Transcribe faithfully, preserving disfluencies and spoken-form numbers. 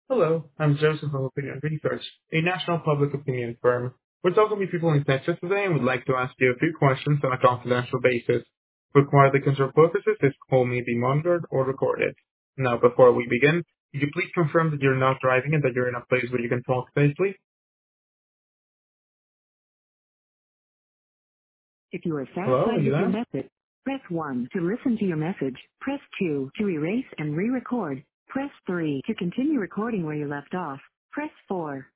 Hello, I'm Joseph of Opinion Research, a national public opinion firm. We're talking to people in Texas today and would like to ask you a few questions on a confidential basis. For quality control purposes, this call may be monitored or recorded. Now, before we begin, could you please confirm that you're not driving and that you're in a place where you can talk safely? If you are Hello, are satisfied you with your there? message, press one to listen to your message. Press two to erase and re-record. Press three to continue recording where you left off. Press four